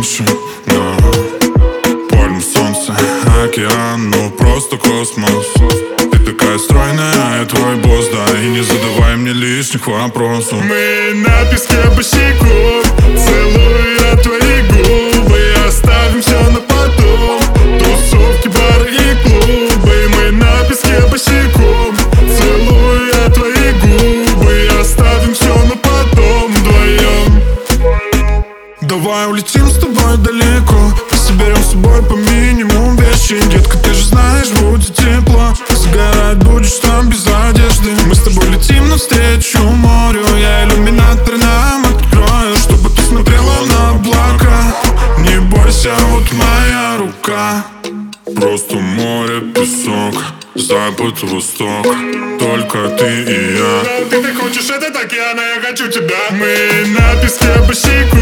раньше, да. Пальмы, солнце, океан, ну просто космос. Ты такая стройная, я твой босс, да. И не задавай мне лишних вопросов. Мы на песке босиком, целую я твои губы. Оставим все на потом, тусовки, бары и клубы. Мы на песке босиком, целую я твои губы. Оставим все на потом вдвоем. Давай улетим с тобой далеко, соберем с собой по минимуму вещи. Детка, ты же знаешь, будет тепло. Загорать будешь там без одежды. Мы с тобой летим навстречу морю. Я иллюминатор нам открою, чтобы ты смотрела на облака. Не бойся, вот моя рука. Просто море, песок, запад, восток. Только ты и я. Ты так хочешь этот океан, а я хочу тебя. Мы на песке босиком,